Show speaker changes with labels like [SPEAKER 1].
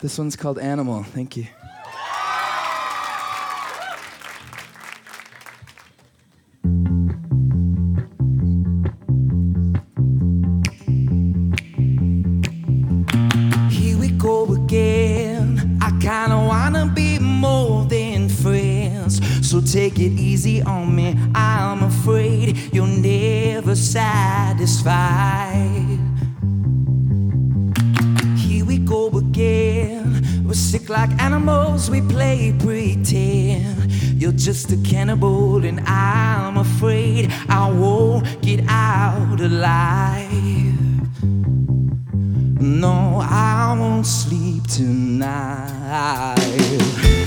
[SPEAKER 1] This one's called Animal. Thank you. Here we go again. I kinda wanna be more than friends, so take it easy on me. I'm afraid you're never satisfied. Here we go again. We're sick like animals, we play pretend. You're just a cannibal and I'm afraid I won't get out alive. No, I won't sleep tonight.